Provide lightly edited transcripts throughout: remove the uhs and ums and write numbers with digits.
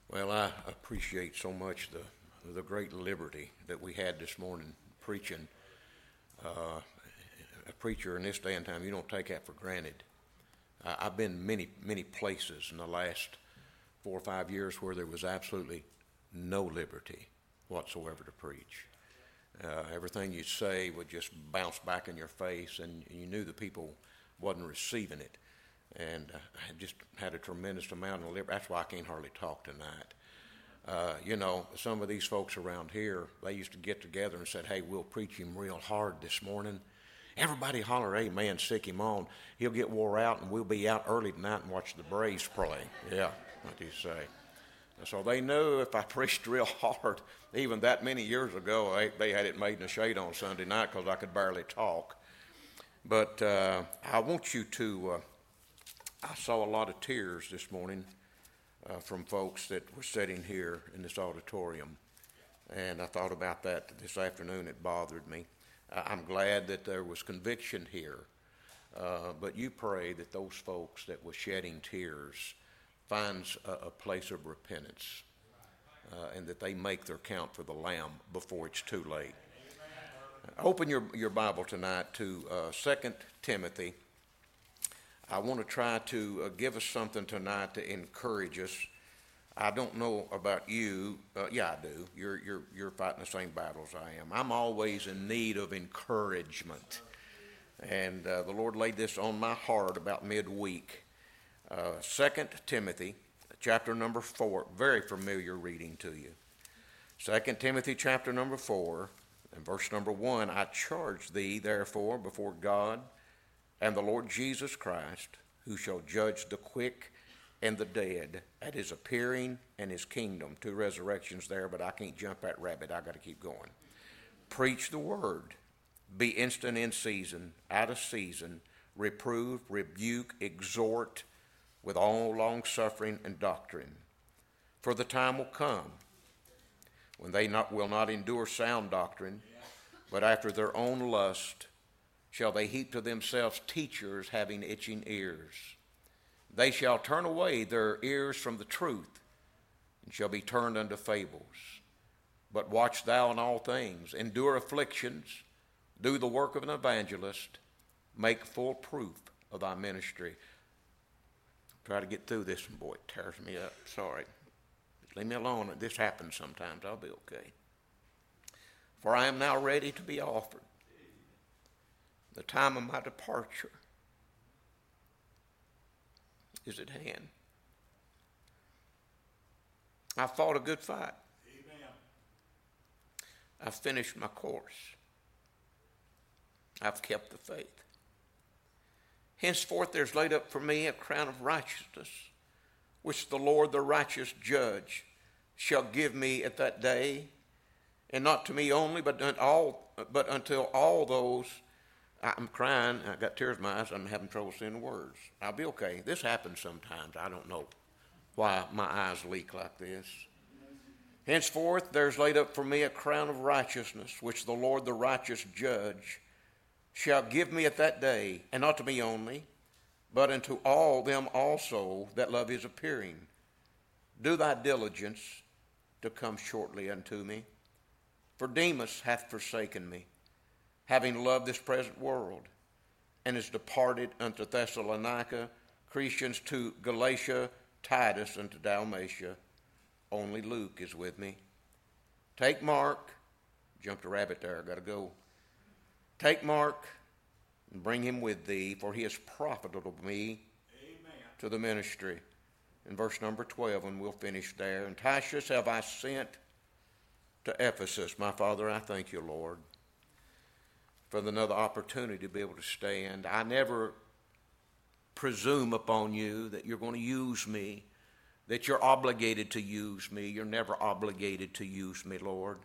Well, I appreciate so much the great liberty that we had this morning preaching. A preacher in this day and time, you don't take that for granted. I've been many places in the last 4 or 5 years where there was absolutely no liberty whatsoever to preach. Everything you say would just bounce back in your face, and you knew the people wasn't receiving it. And I just had a tremendous amount of liberty. That's why I can't hardly talk tonight. Some of these folks around here, they used to get together and said, hey, we'll preach him real hard this morning. Everybody holler, amen, sick him on. He'll get wore out, and we'll be out early tonight and watch the Braves play. Yeah, what do you say? So they knew if I preached real hard, even that many years ago, they had it made in the shade on Sunday night because I could barely talk. But I want you to, I saw a lot of tears this morning from folks that were sitting here in this auditorium. And I thought about that this afternoon. It bothered me. I'm glad that there was conviction here. But you pray that those folks that were shedding tears finds a place of repentance and that they make their count for the Lamb before it's too late. Open your Bible tonight to 2 Timothy. I want to try to give us something tonight to encourage us. I don't know about you. Yeah, I do. You're fighting the same battles I am. I'm always in need of encouragement. And the Lord laid this on my heart about midweek. 2 Timothy, chapter number 4, very familiar reading to you. 2 Timothy, chapter number 4, and verse number 1, I charge thee, therefore, before God and the Lord Jesus Christ, who shall judge the quick and the dead at his appearing and his kingdom. 2 resurrections there, but I can't jump that rabbit. I got to keep going. Preach the word. Be instant in season, out of season. Reprove, rebuke, exhort with all long suffering and doctrine. For the time will come when they will not endure sound doctrine, but after their own lust shall they heap to themselves teachers having itching ears. They shall turn away their ears from the truth, and shall be turned unto fables. But watch thou in all things, endure afflictions, do the work of an evangelist, make full proof of thy ministry. Try to get through this, and boy, it tears me up. Sorry. Just leave me alone. This happens sometimes. I'll be okay. For I am now ready to be offered. The time of my departure is at hand. I fought a good fight. Amen. I've finished my course. I've kept the faith. Henceforth there's laid up for me a crown of righteousness, which the Lord, the righteous judge, shall give me at that day, and not to me only, but until all those. I'm crying. I got tears in my eyes. I'm having trouble saying the words. I'll be okay. This happens sometimes. I don't know why my eyes leak like this. Henceforth there's laid up for me a crown of righteousness, which the Lord, the righteous judge, shall give me at that day, and not to me only, but unto all them also that love his appearing. Do thy diligence to come shortly unto me. For Demas hath forsaken me, having loved this present world, and is departed unto Thessalonica, Crescens to Galatia, Titus unto Dalmatia. Only Luke is with me. Take Mark. Jumped a rabbit there. I got to go. Take Mark and bring him with thee, for he is profitable to me. Amen. To the ministry. In verse number 12, and we'll finish there. And Titus have I sent to Ephesus. My Father, I thank you, Lord, for another opportunity to be able to stand. I never presume upon you that you're going to use me, that you're obligated to use me. You're never obligated to use me, Lord.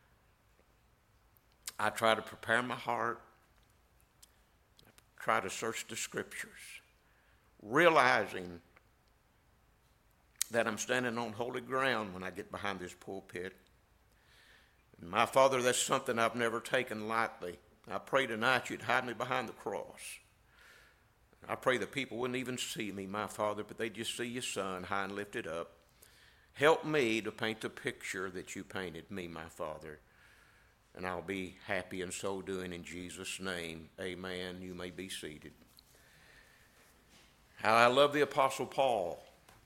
I try to prepare my heart. I try to search the scriptures, realizing that I'm standing on holy ground when I get behind this pulpit. And my Father, that's something I've never taken lightly. I pray tonight you'd hide me behind the cross. I pray that people wouldn't even see me, my Father, but they'd just see your Son high and lifted up. Help me to paint the picture that you painted me, my Father. And I'll be happy in so doing in Jesus' name. Amen. You may be seated. How I love the Apostle Paul.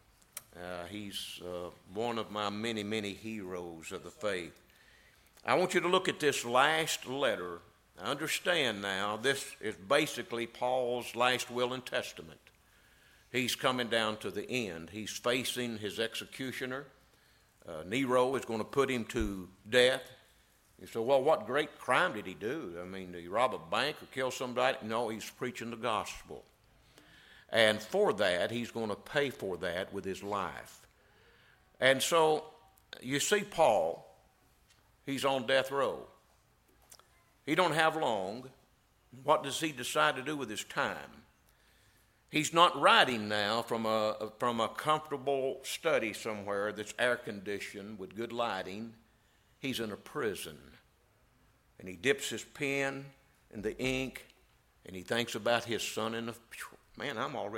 He's one of my many, many heroes of the faith. I want you to look at this last letter. I understand now this is basically Paul's last will and testament. He's coming down to the end. He's facing his executioner. Nero is going to put him to death. You say, well, what great crime did he do? I mean, did he rob a bank or kill somebody? No, he's preaching the gospel. And for that, he's going to pay for that with his life. And so, you see Paul, he's on death row. He don't have long. What does he decide to do with his time? He's not writing now from a comfortable study somewhere that's air-conditioned with good lighting. He's in a prison. And he dips his pen in the ink, and he thinks about his son in the... Man,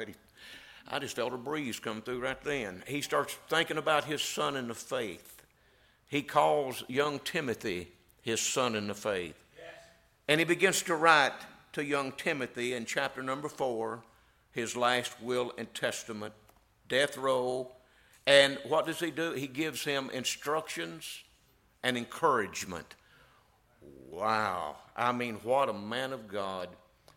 I just felt a breeze come through right then. He starts thinking about his son in the faith. He calls young Timothy his son in the faith. Yes. And he begins to write to young Timothy in chapter number 4, his last will and testament, death row. And what does he do? He gives him instructions and encouragement. Wow. I mean, what a man of God.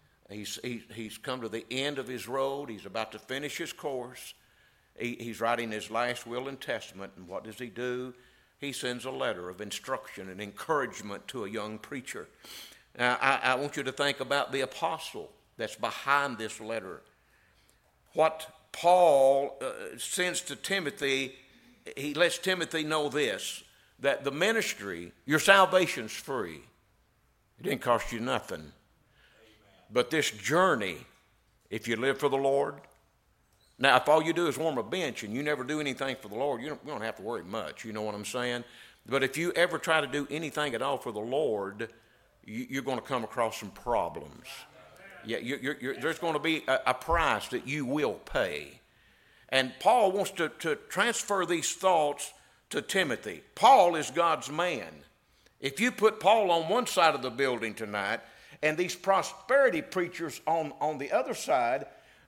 He's come to the end of his road. He's about to finish his course. He's writing his last will and testament. And what does he do? He sends a letter of instruction and encouragement to a young preacher. Now, I want you to think about the apostle that's behind this letter. What Paul sends to Timothy, he lets Timothy know this, that the ministry, your salvation's free. It didn't cost you nothing. Amen. But this journey, if you live for the Lord, now if all you do is warm a bench and you never do anything for the Lord, you don't have to worry much, you know what I'm saying? But if you ever try to do anything at all for the Lord, you're going to come across some problems. Yeah, there's going to be a price that you will pay. And Paul wants to transfer these thoughts to Timothy. Paul is God's man. If you put Paul on one side of the building tonight and these prosperity preachers on the other side,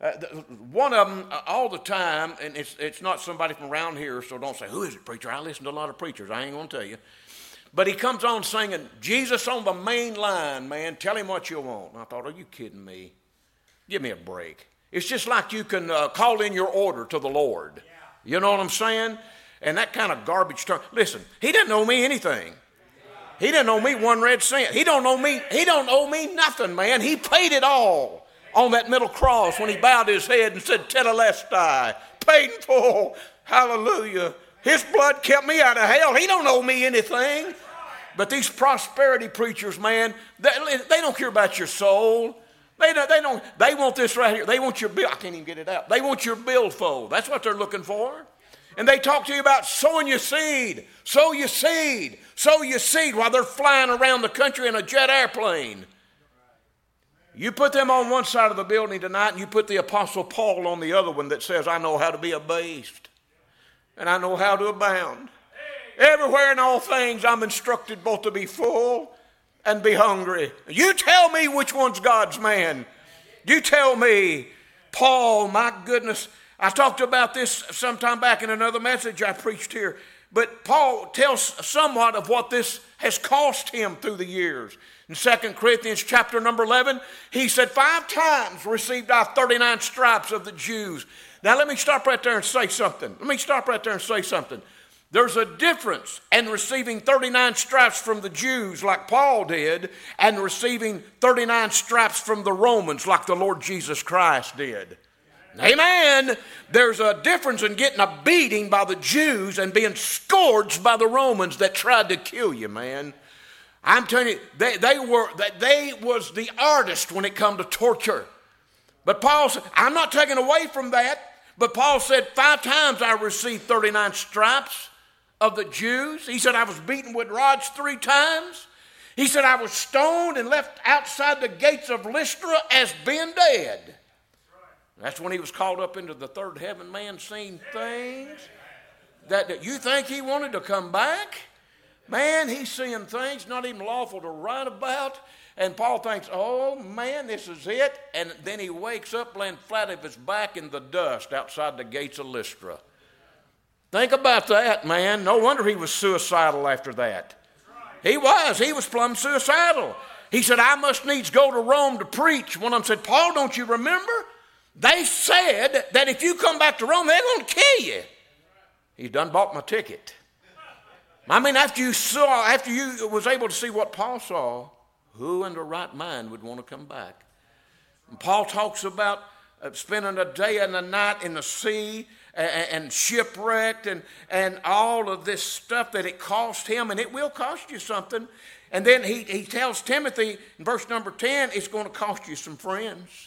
one of them all the time, and it's not somebody from around here, so don't say, who is it, preacher? I listen to a lot of preachers. I ain't going to tell you. But he comes on singing, Jesus on the main line, man. Tell him what you want. And I thought, are you kidding me? Give me a break. It's just like you can call in your order to the Lord. Yeah. You know what I'm saying? And that kind of garbage term. Listen, he didn't owe me anything. He didn't owe me one red cent. He don't owe me nothing, man. He paid it all on that middle cross when he bowed his head and said, Tetelestai, paid in full. Hallelujah. His blood kept me out of hell. He don't owe me anything. But these prosperity preachers, man, they don't care about your soul. They want this right here. They want your bill. I can't even get it out. They want your billfold. That's what they're looking for. And they talk to you about sowing your seed. Sow your seed. Sow your seed while they're flying around the country in a jet airplane. You put them on one side of the building tonight and you put the Apostle Paul on the other one that says, I know how to be abased. And I know how to abound. Everywhere in all things I'm instructed both to be full and be hungry. You tell me which one's God's man. You tell me. Paul, my goodness. I talked about this sometime back in another message I preached here. But Paul tells somewhat of what this has cost him through the years. In 2 Corinthians chapter number 11, he said, 5 times received I 39 stripes of the Jews. Now let me stop right there and say something. There's a difference in receiving 39 stripes from the Jews like Paul did and receiving 39 stripes from the Romans like the Lord Jesus Christ did. Amen. There's a difference in getting a beating by the Jews and being scourged by the Romans that tried to kill you, man. I'm telling you, they was the artist when it come to torture. But Paul said, I'm not taking away from that. But Paul said 5 times I received 39 stripes of the Jews. He said I was beaten with rods 3 times. He said I was stoned and left outside the gates of Lystra as being dead. That's when he was called up into the third heaven, man, seen things That you think he wanted to come back? Man, he's seeing things not even lawful to write about. And Paul thinks, oh man, this is it. And then he wakes up laying flat of his back in the dust outside the gates of Lystra. Think about that, man. No wonder he was suicidal after that. He was plumb suicidal. He said, I must needs go to Rome to preach. One of them said, Paul, don't you remember? They said that if you come back to Rome, they're going to kill you. He done bought my ticket. I mean, after you was able to see what Paul saw, who in their right mind would want to come back? And Paul talks about spending a day and a night in the sea and shipwrecked and all of this stuff that it cost him, and it will cost you something. And then he tells Timothy in verse number 10, it's going to cost you some friends.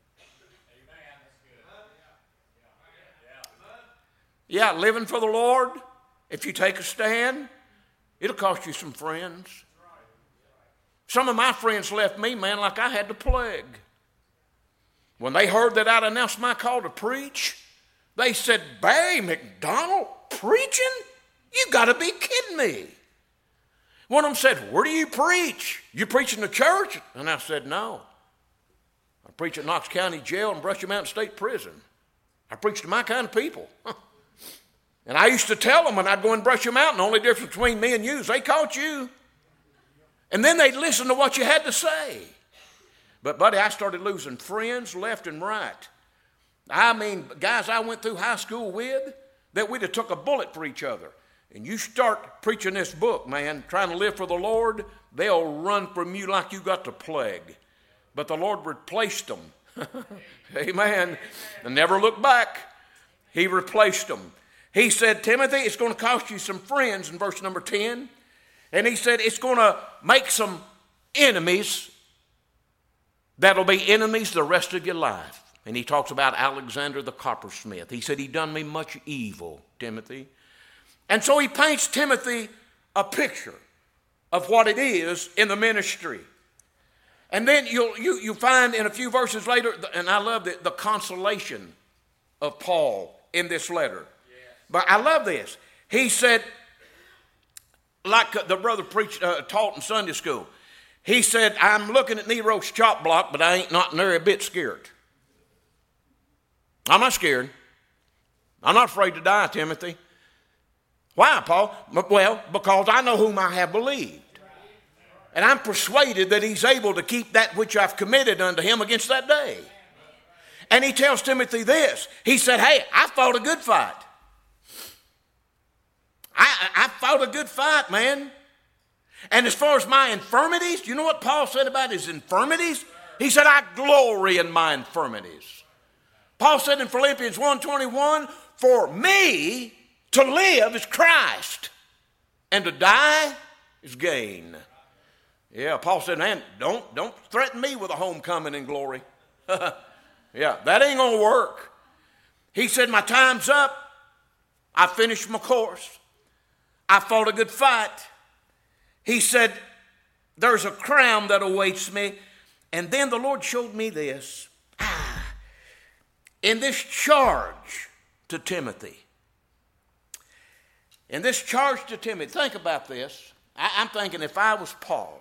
Yeah, living for the Lord, if you take a stand, it'll cost you some friends. Some of my friends left me, man, like I had the plague. When they heard that I'd announced my call to preach, they said, Barry McDonald preaching? You got to be kidding me. One of them said, where do you preach? You preach in the church? And I said, no. I preach at Knox County Jail and Brushy Mountain State Prison. I preach to my kind of people. And I used to tell them when I'd go in Brushy Mountain, the only difference between me and you is they caught you. And then they'd listen to what you had to say. But, buddy, I started losing friends left and right. I mean, guys I went through high school with, that we'd have took a bullet for each other. And you start preaching this book, man, trying to live for the Lord, they'll run from you like you got the plague. But the Lord replaced them. Amen. And never look back. He replaced them. He said, Timothy, it's going to cost you some friends in verse number 10. And he said, it's going to make some enemies that'll be enemies the rest of your life. And he talks about Alexander the coppersmith. He said, he done me much evil, Timothy. And so he paints Timothy a picture of what it is in the ministry. And then you'll find in a few verses later, and I love the consolation of Paul in this letter. But I love this. He said, like the brother taught in Sunday school, he said, I'm looking at Nero's chop block, but I ain't not near a bit scared. I'm not scared. I'm not afraid to die, Timothy. Why, Paul? Well, because I know whom I have believed. And I'm persuaded that he's able to keep that which I've committed unto him against that day. And he tells Timothy this. He said, hey, I fought a good fight. I fought a good fight, man. And as far as my infirmities, do you know what Paul said about his infirmities? He said, I glory in my infirmities. Paul said in Philippians 1:21, for me to live is Christ, and to die is gain. Yeah, Paul said, man, don't threaten me with a homecoming and glory. Yeah, that ain't going to work. He said, my time's up. I finished my course. I fought a good fight. He said, there's a crown that awaits me. And then the Lord showed me this. In this charge to Timothy. In this charge to Timothy, think about this. I'm thinking if I was Paul,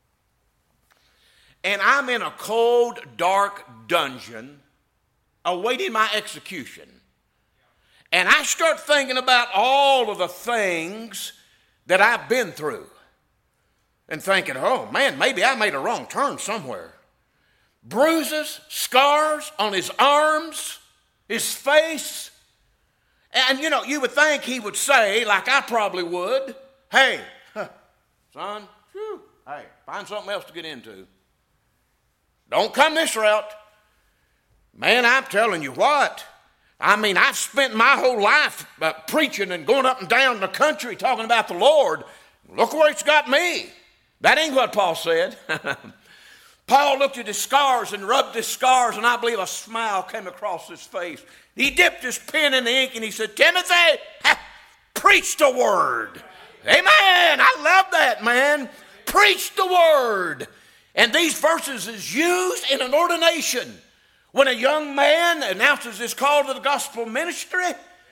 and I'm in a cold, dark dungeon awaiting my execution, and I start thinking about all of the things that I've been through and thinking, oh man, maybe I made a wrong turn somewhere. Bruises, scars on his arms, his face. And you know, you would think he would say, like I probably would, hey, son, hey, find something else to get into. Don't come this route. Man, I'm telling you what. I mean, I've spent my whole life preaching and going up and down the country talking about the Lord. Look where it's got me. That ain't what Paul said. Paul looked at his scars and rubbed his scars, and I believe a smile came across his face. He dipped his pen in the ink and he said, Timothy, preach the word. Amen. I love that, man. Preach the word. And these verses is used in an ordination. When a young man announces his call to the gospel ministry,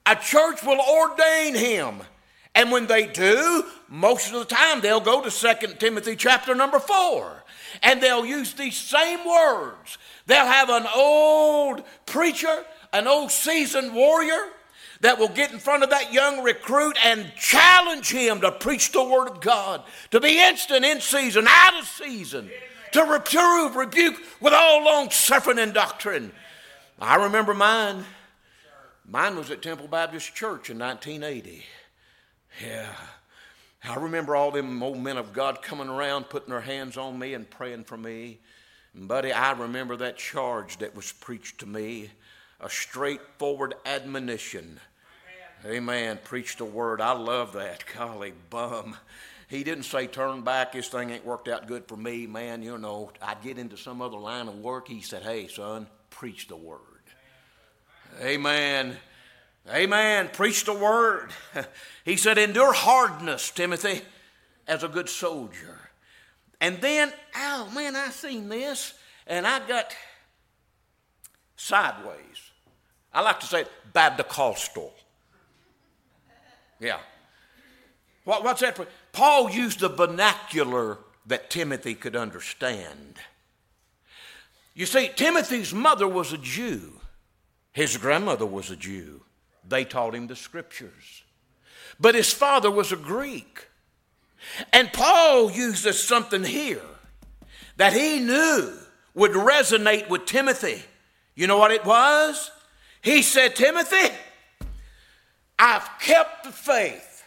A church will ordain him. And when they do, most of the time they'll go to 2 Timothy chapter number 4. And they'll use these same words. They'll have an old preacher, an old seasoned warrior that will get in front of that young recruit and challenge him to preach the word of God, to be instant, in season, out of season, to reprove, rebuke with all long suffering and doctrine. I remember mine. Mine was at Temple Baptist Church in 1980. Yeah. I remember all them old men of God coming around, putting their hands on me and praying for me. And buddy, I remember that charge that was preached to me, a straightforward admonition. Amen. Preach the word. I love that. Golly bum. He didn't say, turn back, this thing ain't worked out good for me, man. You know, I'd get into some other line of work. He said, hey, son, preach the word. Amen. Amen. Preach the word. He said, endure hardness, Timothy, as a good soldier. And then, oh man, I seen this, and I got sideways. I like to say Baptist-costal. Yeah. What's that for? Paul used the vernacular that Timothy could understand. You see, Timothy's mother was a Jew. His grandmother was a Jew. They taught him the scriptures. But his father was a Greek. And Paul uses something here that he knew would resonate with Timothy. You know what it was? He said, Timothy, I've kept the faith.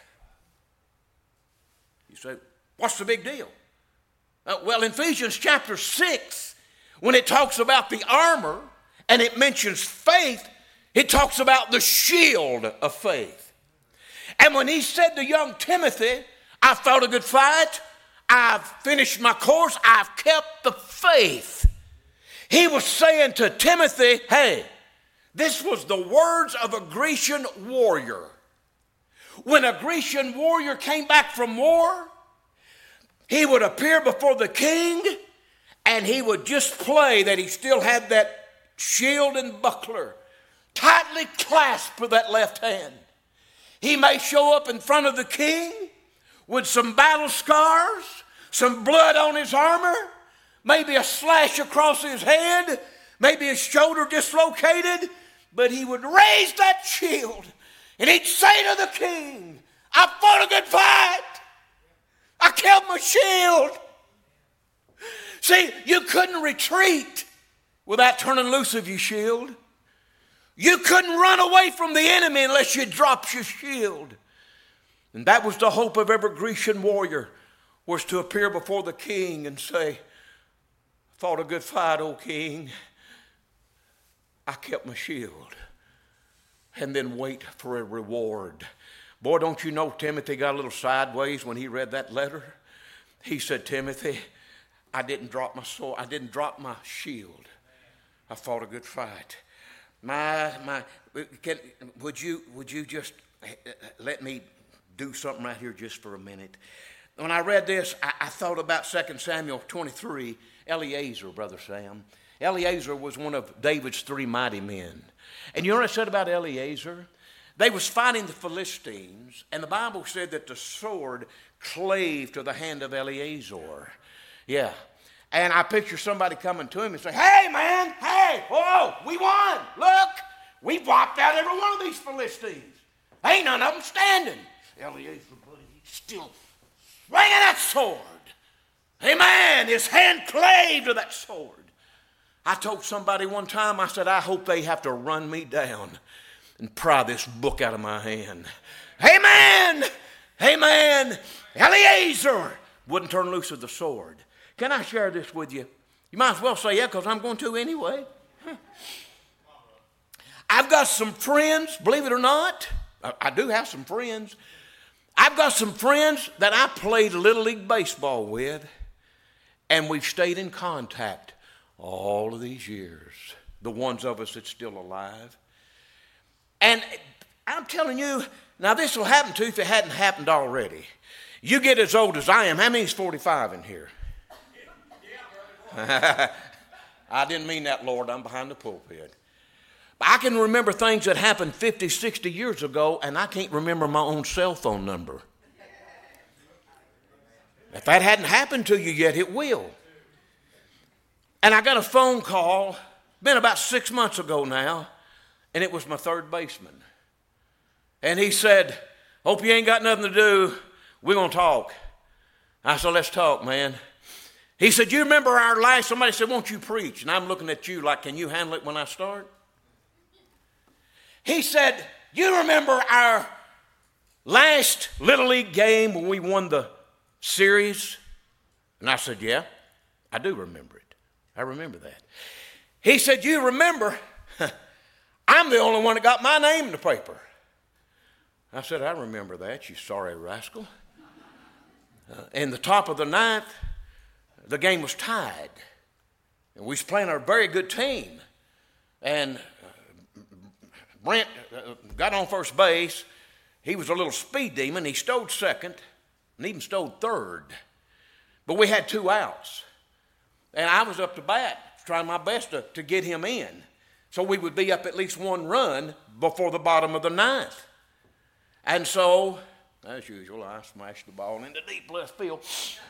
You say, what's the big deal? Well, in Ephesians chapter 6, when it talks about the armor and it mentions faith, it talks about the shield of faith. And when he said to young Timothy, I've fought a good fight, I've finished my course, I've kept the faith, he was saying to Timothy, hey, this was the words of a Grecian warrior. When a Grecian warrior came back from war, he would appear before the king and he would just play that he still had that shield and buckler tightly clasped with that left hand. He may show up in front of the king with some battle scars, some blood on his armor, maybe a slash across his head, maybe his shoulder dislocated, but he would raise that shield and he'd say to the king, I fought a good fight. I kept my shield. See, you couldn't retreat without turning loose of your shield. You couldn't run away from the enemy unless you dropped your shield. And that was the hope of every Grecian warrior, was to appear before the king and say, fought a good fight, O king. I kept my shield. And then wait for a reward. Boy, don't you know Timothy got a little sideways when he read that letter? He said, Timothy, I didn't drop my sword. I didn't drop my shield. I fought a good fight. Would you just let me do something right here just for a minute? When I read this, I thought about 2 Samuel 23, Eleazar, Brother Sam. Eleazar was one of David's 3 mighty men. And you know what I said about Eleazar? They was fighting the Philistines, and the Bible said that the sword clave to the hand of Eleazar. Yeah. And I picture somebody coming to him and say, hey, man, hey, whoa, we won. Look, we wiped out every one of these Philistines. Ain't none of them standing. Eleazar, buddy, he's still swinging that sword. Amen. His hand clave to that sword. I told somebody one time, I said, I hope they have to run me down and pry this book out of my hand. Amen. Amen. Eleazar wouldn't turn loose of the sword. Can I share this with you? You might as well say, yeah, because I'm going to anyway. I've got some friends, believe it or not. I do have some friends. I've got some friends that I played Little League Baseball with, and we've stayed in contact all of these years, the ones of us that's still alive. And I'm telling you, now this will happen to you if it hadn't happened already. You get as old as I am. How many's 45 in here? I didn't mean that, Lord. I'm behind the pulpit. I can remember things that happened 50, 60 years ago, and I can't remember my own cell phone number. If that hadn't happened to you yet, it will. And I got a phone call, been about 6 months ago now, and it was my third baseman. And he said, hope you ain't got nothing to do. We're going to talk. I said, let's talk, man. He said, you remember our last, somebody said, won't you preach? And I'm looking at you like, can you handle it when I start? He said, you remember our last Little League game when we won the series? And I said, yeah, I do remember it. I remember that. He said, you remember, I'm the only one that got my name in the paper. I said, I remember that, you sorry rascal. In the top of the ninth, the game was tied. And we was playing a very good team. And Brent got on first base. He was a little speed demon. He stowed second and even stowed third. But we had 2 outs. And I was up to bat, trying my best to get him in. So we would be up at least 1 run before the bottom of the ninth. And so, as usual, I smashed the ball into deep left field.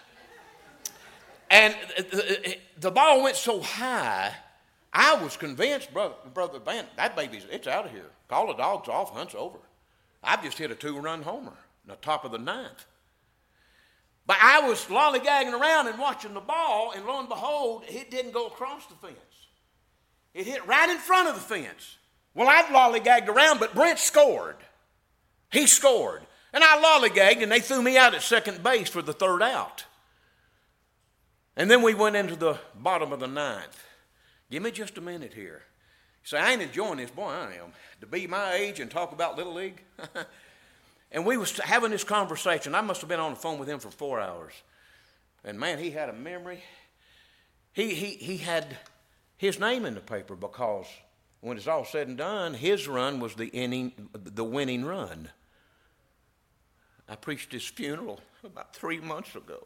And the ball went so high, I was convinced, Brother Van, that baby's, it's out of here. Call the dogs off, hunt's over. I've just hit a 2-run homer in the top of the ninth. But I was lollygagging around and watching the ball, and lo and behold, it didn't go across the fence. It hit right in front of the fence. Well, I'd lollygagged around, but Brent scored. He scored. And I lollygagged, and they threw me out at second base for the 3rd out. And then we went into the bottom of the ninth. Give me just a minute here. You say, I ain't enjoying this. Boy, I am. To be my age and talk about Little League. And we was having this conversation. I must have been on the phone with him for 4 hours. And, man, he had a memory. He had his name in the paper because when it's all said and done, his run was the winning run. I preached his funeral about 3 months ago.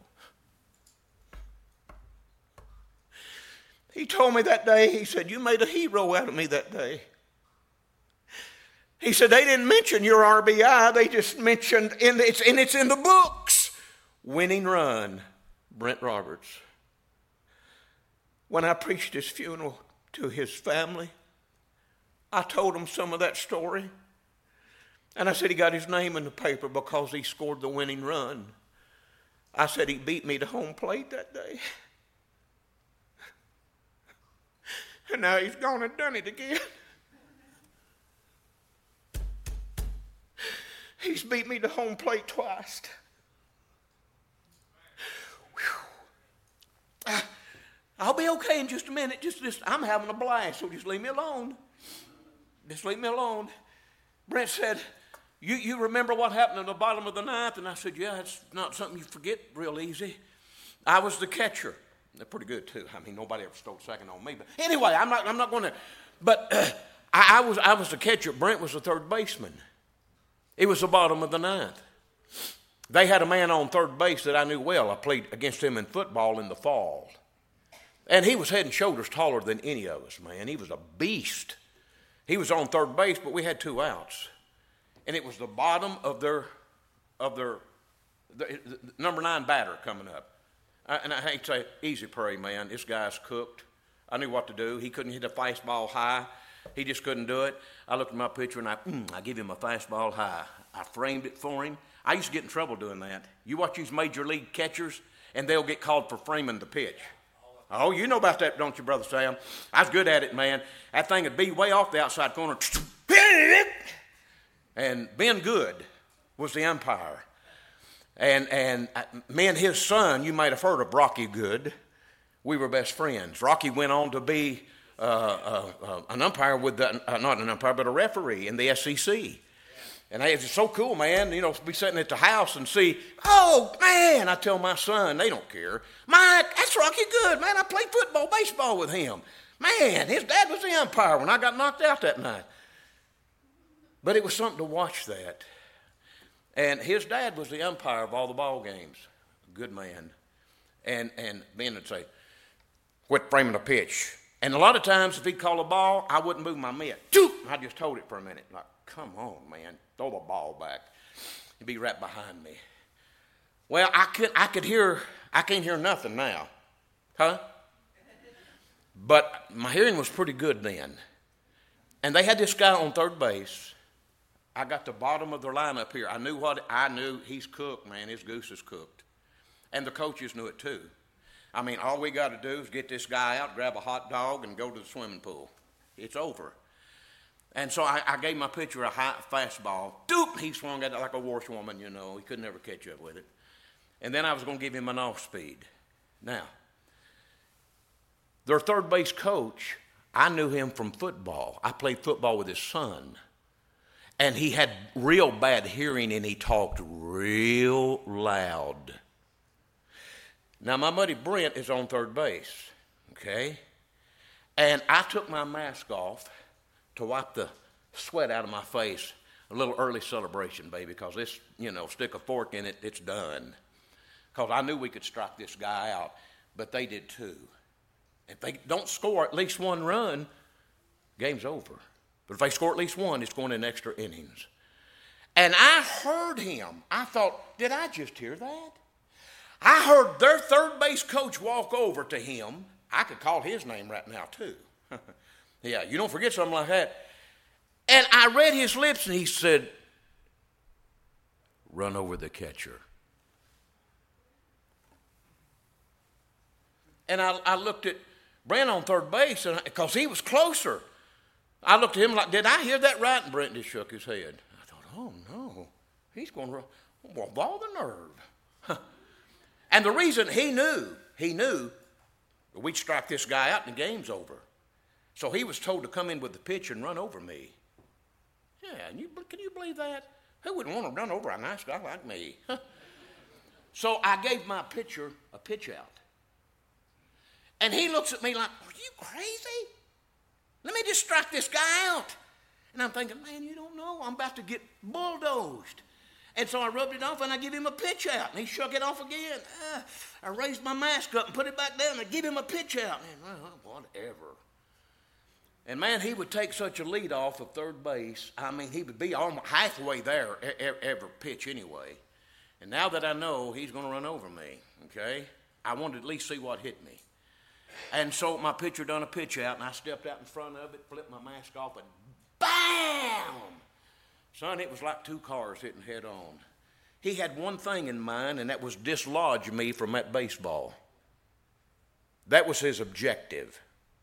He told me that day, he said, you made a hero out of me that day. He said, they didn't mention your RBI, they just mentioned, it's in the books, winning run, Brent Roberts. When I preached his funeral to his family, I told them some of that story. And I said he got his name in the paper because he scored the winning run. I said he beat me to home plate that day. And now he's gone and done it again. He's beat me to home plate twice. I'll be okay in just a minute. Just I'm having a blast, so just leave me alone. Just leave me alone. Brent said, you remember what happened in the bottom of the ninth? And I said, yeah, it's not something you forget real easy. I was the catcher. They're pretty good, too. I mean, nobody ever stole second on me. But anyway, I'm not going to. But I was the catcher. Brent was the third baseman. It was the bottom of the ninth. They had a man on third base that I knew well. I played against him in football in the fall. And he was head and shoulders taller than any of us, man. He was a beast. He was on third base, but we had 2 outs. And it was the bottom of their number 9 batter coming up. And I hate to say, easy prey, man. This guy's cooked. I knew what to do. He couldn't hit a fastball high. He just couldn't do it. I looked at my pitcher and I give him a fastball high. I framed it for him. I used to get in trouble doing that. You watch these major league catchers, and they'll get called for framing the pitch. Oh, you know about that, don't you, Brother Sam? I was good at it, man. That thing would be way off the outside corner. And Ben Good was the umpire. And me and his son, you might have heard of Rocky Good. We were best friends. Rocky went on to be an umpire with, not an umpire, but a referee in the SEC. And it's so cool, man, you know, to be sitting at the house and see, oh, man, I tell my son, they don't care. Mike, that's Rocky Good, man. I played football, baseball with him. Man, his dad was the umpire when I got knocked out that night. But it was something to watch that. And his dad was the umpire of all the ball games. Good man. And Ben would say, quit framing the pitch. And a lot of times, if he'd call a ball, I wouldn't move my mitt. I just hold it for a minute. Like, come on, man, throw the ball back. He'd be right behind me. Well, I can't hear nothing now. Huh? But my hearing was pretty good then. And they had this guy on third base. I got the bottom of their lineup here. I knew he's cooked, man. His goose is cooked. And the coaches knew it too. I mean, all we got to do is get this guy out, grab a hot dog, and go to the swimming pool. It's over. And so I gave my pitcher a high fastball. Doop! He swung at it like a horsewoman, you know. He could never catch up with it. And then I was going to give him an off-speed. Now, their third base coach, I knew him from football. I played football with his son. And he had real bad hearing, and he talked real loud. Now, my buddy Brent is on third base, okay? And I took my mask off to wipe the sweat out of my face. A little early celebration, baby, because this, stick a fork in it, it's done. Because I knew we could strike this guy out, but they did too. If they don't score at least one run, game's over. But if they score at least one, it's going in extra innings. And I heard him. I thought, did I just hear that? I heard their third base coach walk over to him. I could call his name right now, too. Yeah, you don't forget something like that. And I read his lips, and he said, run over the catcher. And I looked at Brent on third base, because he was closer. I looked at him like, did I hear that right? And Brent just shook his head. I thought, oh, no, he's going to run. Ball the nerve. And the reason he knew we'd strike this guy out and the game's over. So he was told to come in with the pitch and run over me. Yeah, and can you believe that? Who wouldn't want to run over a nice guy like me? So I gave my pitcher a pitch out. And he looks at me like, are you crazy? Let me just strike this guy out. And I'm thinking, man, you don't know. I'm about to get bulldozed. And so I rubbed it off, and I give him a pitch out. And he shook it off again. I raised my mask up and put it back down and give him a pitch out. And whatever. And, man, he would take such a lead off of third base. I mean, he would be almost halfway there every pitch anyway. And now that I know he's going to run over me, okay, I wanted to at least see what hit me. And so my pitcher done a pitch out, and I stepped out in front of it, flipped my mask off, and bam! Son, it was like two cars hitting head on. He had one thing in mind, and that was dislodge me from that baseball. That was his objective.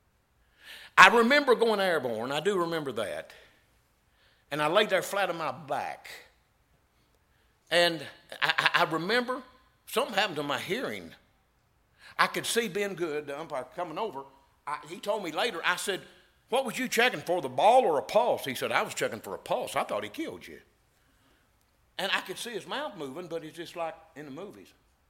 I remember going airborne. I do remember that. And I laid there flat on my back. And I remember something happened to my hearing. I could see Ben Good, the umpire, coming over. He told me later, I said, what was you checking for, the ball or a pulse? He said, I was checking for a pulse. I thought he killed you. And I could see his mouth moving, but it's just like in the movies.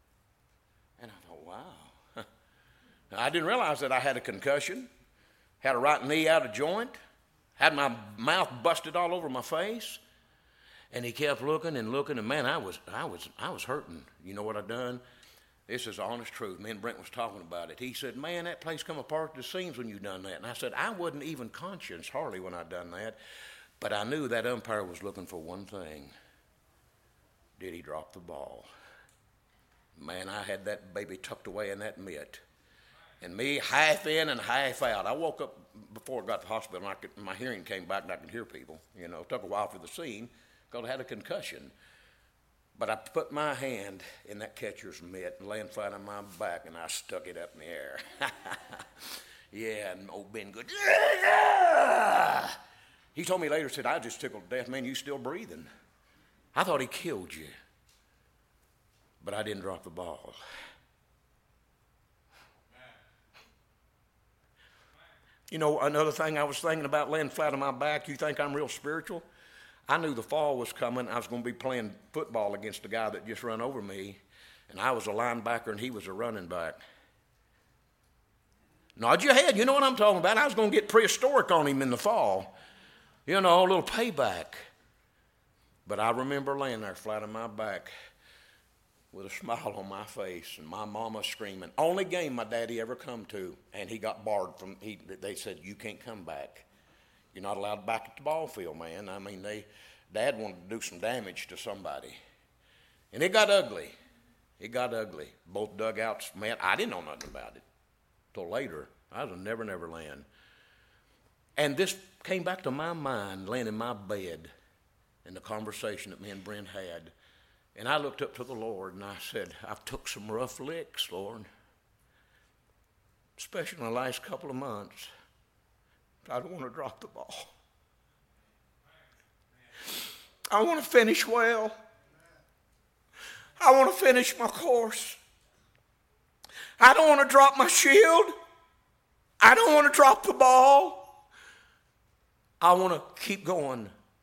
And I thought, wow. I didn't realize that I had a concussion, had a right knee out of joint, had my mouth busted all over my face. And he kept looking, and man, I was hurting. You know what I done? This is the honest truth. Me and Brent was talking about it. He said, man, that place come apart at the seams when you done that. And I said, I wasn't even conscious hardly when I done that. But I knew that umpire was looking for one thing. Did he drop the ball? Man, I had that baby tucked away in that mitt. And me half in and half out. I woke up before I got to the hospital, and my hearing came back, and I could hear people. It took a while for the scene because I had a concussion. But I put my hand in that catcher's mitt and laying flat on my back, and I stuck it up in the air. Yeah, and old Ben Good. He told me later, said, I just tickled to death. Man, you still breathing. I thought he killed you. But I didn't drop the ball. Another thing I was thinking about laying flat on my back, you think I'm real spiritual? I knew the fall was coming. I was going to be playing football against the guy that just run over me, and I was a linebacker and he was a running back. Nod your head. You know what I'm talking about. I was going to get prehistoric on him in the fall. A little payback. But I remember laying there flat on my back. with a smile on my face, and my mama screaming. Only game my daddy ever come to, and he got barred from. They said, "You can't come back. You're not allowed back at the ball field, man." I mean, Dad wanted to do some damage to somebody, and it got ugly. It got ugly. Both dugouts, man. I didn't know nothing about it till later. I was a Never Never Land, and this came back to my mind, laying in my bed, and the conversation that me and Brent had. And I looked up to the Lord and I said, I've took some rough licks, Lord, especially in the last couple of months. I don't want to drop the ball. I want to finish well. I want to finish my course. I don't want to drop my shield. I don't want to drop the ball. I want to keep going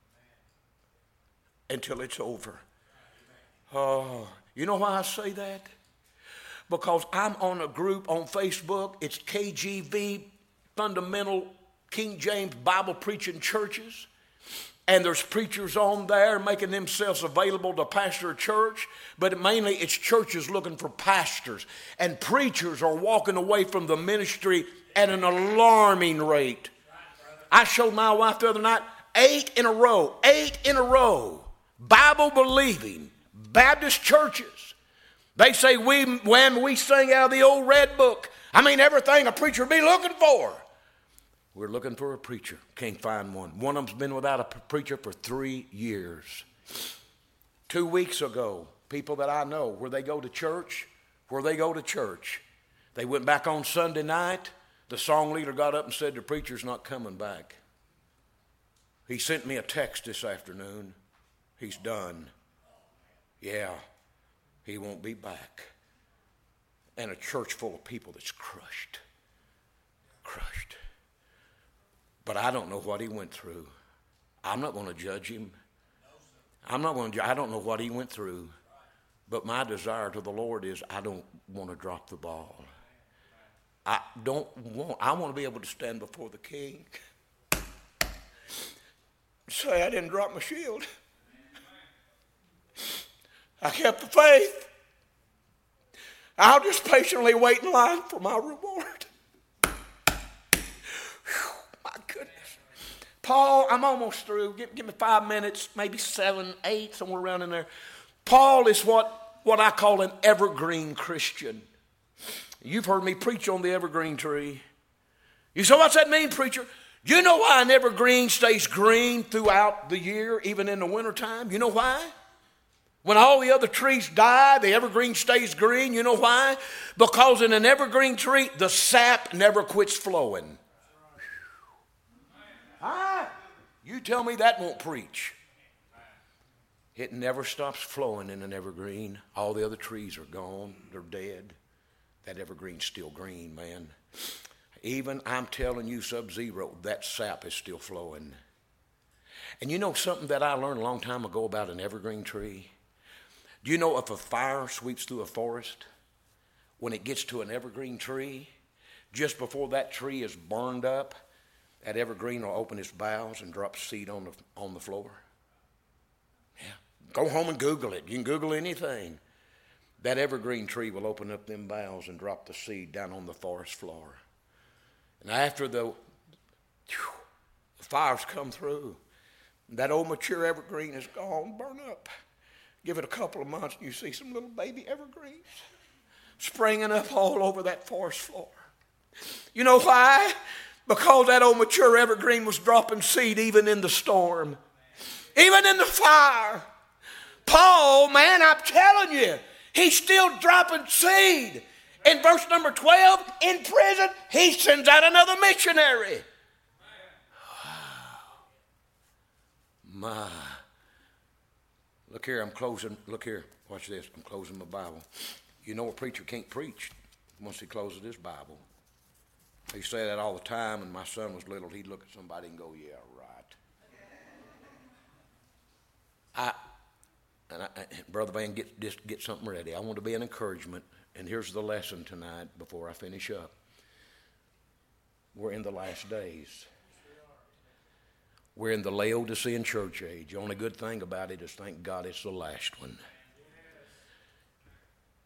until it's over. Oh, you know why I say that? Because I'm on a group on Facebook. It's KGV, Fundamental King James Bible Preaching Churches. And there's preachers on there making themselves available to pastor a church. But mainly it's churches looking for pastors. And preachers are walking away from the ministry at an alarming rate. I showed my wife the other night 8 in a row, Bible-believing Baptist churches. They say when we sing out of the old red book. I mean, everything a preacher would be looking for. We're looking for a preacher. Can't find one. One of them's been without a preacher for 3 years. 2 weeks ago, people that I know, where they go to church, they went back on Sunday night. The song leader got up and said, the preacher's not coming back. He sent me a text this afternoon. He's done. Yeah, he won't be back. And a church full of people that's crushed. But I don't know what he went through. I'm not going to judge him. I don't know what he went through. But my desire to the Lord is I don't want to drop the ball. I want to be able to stand before the King. Say I didn't drop my shield. I kept the faith. I'll just patiently wait in line for my reward. My goodness. Paul, I'm almost through. Give me 5 minutes, maybe 7, 8, somewhere around in there. Paul is what I call an evergreen Christian. You've heard me preach on the evergreen tree. You say, what's that mean, preacher? You know why an evergreen stays green throughout the year, even in the wintertime? You know why? When all the other trees die, the evergreen stays green. You know why? Because in an evergreen tree, the sap never quits flowing. You tell me that won't preach. It never stops flowing in an evergreen. All the other trees are gone. They're dead. That evergreen's still green, man. Even, I'm telling you, Sub-Zero, that sap is still flowing. And you know something that I learned a long time ago about an evergreen tree? Do you know if a fire sweeps through a forest, when it gets to an evergreen tree, just before that tree is burned up, that evergreen will open its boughs and drop seed on the floor? Yeah. Go home and Google it. You can Google anything. That evergreen tree will open up them boughs and drop the seed down on the forest floor. And after the fires come through, that old mature evergreen is gone, burn up. Give it a couple of months and you see some little baby evergreens springing up all over that forest floor. You know why? Because that old mature evergreen was dropping seed even in the storm, even in the fire. Paul, man, I'm telling you, he's still dropping seed. In verse number 12, in prison, he sends out another missionary. Wow. My. Look here, I'm closing. Look here, watch this. I'm closing my Bible. You know a preacher can't preach once he closes his Bible. He said that all the time, and my son was little. He'd look at somebody and go, yeah, right. Brother Van, get something ready. I want to be an encouragement. And here's the lesson tonight before I finish up. We're in the last days. We're in the Laodicean church age. The only good thing about it is, thank God, it's the last one.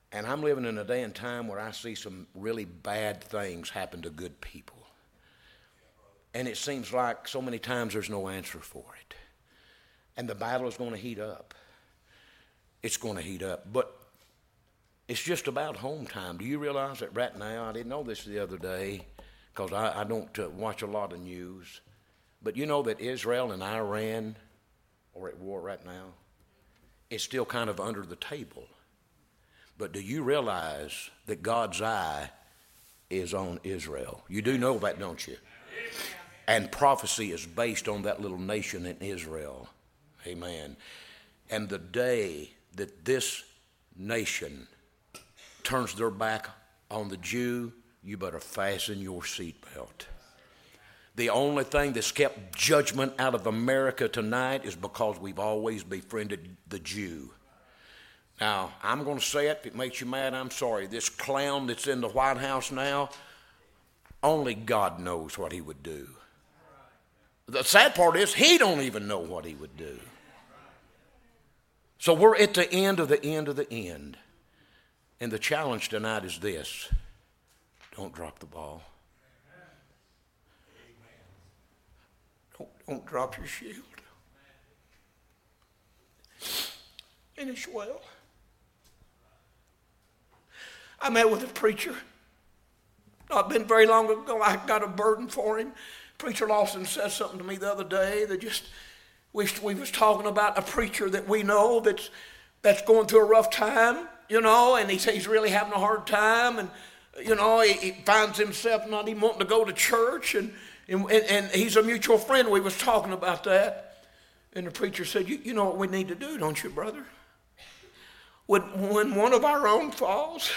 And I'm living in a day and time where I see some really bad things happen to good people. And it seems like so many times there's no answer for it. And the battle is going to heat up. It's going to heat up. But it's just about home time. Do you realize that right now, I didn't know this the other day because I don't watch a lot of news, but you know that Israel and Iran are at war right now? It's still kind of under the table. But do you realize that God's eye is on Israel? You do know that, don't you? And prophecy is based on that little nation in Israel. Amen. And the day that this nation turns their back on the Jew, you better fasten your seatbelt. The only thing that's kept judgment out of America tonight is because we've always befriended the Jew. Now, I'm going to say it. If it makes you mad, I'm sorry. This clown that's in the White House now, only God knows what he would do. The sad part is he don't even know what he would do. So we're at the end of the end of the end. And the challenge tonight is this. Don't drop the ball. Don't drop your shield. Finish well. I met with a preacher. Not been very long ago. I got a burden for him. Preacher Lawson said something to me the other day that just wished we was talking about a preacher that we know that's going through a rough time, you know, and he says he's really having a hard time, and you know he finds himself not even wanting to go to church, and he's a mutual friend. We was talking about that, and the preacher said, "You know what we need to do, don't you, brother? When one of our own falls."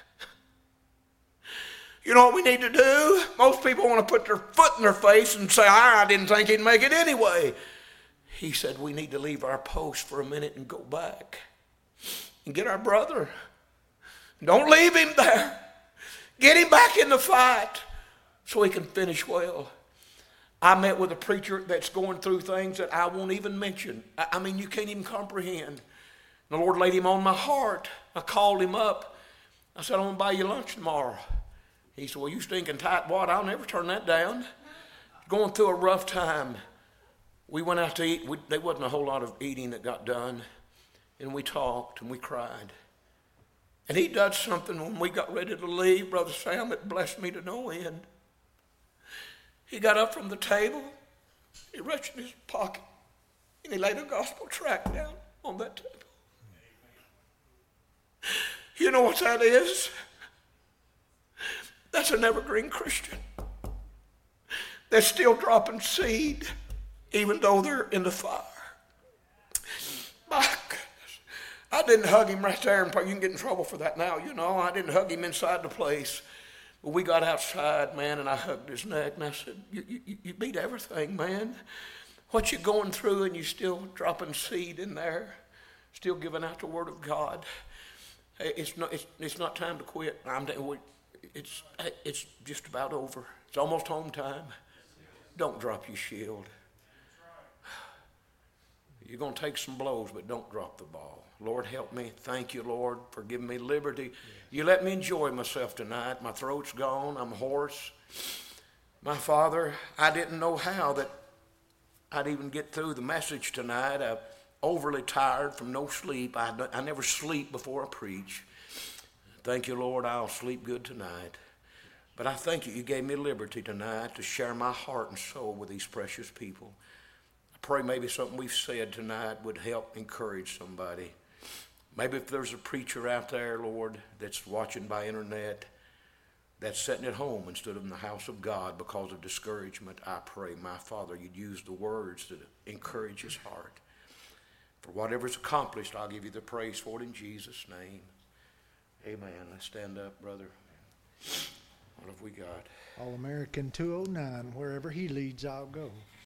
You know what we need to do? Most people want to put their foot in their face and say, I didn't think he'd make it anyway. He said we need to leave our post for a minute and go back and get our brother. Don't leave him there. Get him back in the fight so he can finish well. I met with a preacher that's going through things that I won't even mention. I mean, you can't even comprehend. The Lord laid him on my heart. I called him up. I said, I'm going to buy you lunch tomorrow. He said, well, you stinking tightwad, I'll never turn that down. Going through a rough time. We went out to eat. There wasn't a whole lot of eating that got done. And we talked and we cried. And he did something when we got ready to leave, Brother Sam, that blessed me to no end. He got up from the table. He reached in his pocket. And he laid a gospel tract down on that table. You know what that is? That's an evergreen Christian. They're still dropping seed, even though they're in the fire. My goodness. I didn't hug him right there, and you can get in trouble for that now, you know. I didn't hug him inside the place. But we got outside, man, and I hugged his neck, and I said, you beat everything, man. What you going through, and you still dropping seed in there, still giving out the word of God. It's not time to quit. It's just about over. It's almost home time. Don't drop your shield. You're going to take some blows, but don't drop the ball. Lord, help me. Thank you, Lord, for giving me liberty. You let me enjoy myself tonight. My throat's gone. I'm hoarse. My Father, I didn't know how that I'd even get through the message tonight. I'm overly tired from no sleep. I never sleep before I preach. Thank you, Lord, I'll sleep good tonight. But I thank you gave me liberty tonight to share my heart and soul with these precious people. I pray maybe something we've said tonight would help encourage somebody. Maybe if there's a preacher out there, Lord, that's watching by internet, that's sitting at home instead of in the house of God because of discouragement, I pray, my Father, you'd use the words to encourage his heart. For whatever's accomplished, I'll give you the praise for it in Jesus' name. Amen. Let's stand up, brother. What have we got? All-American 209, wherever he leads, I'll go.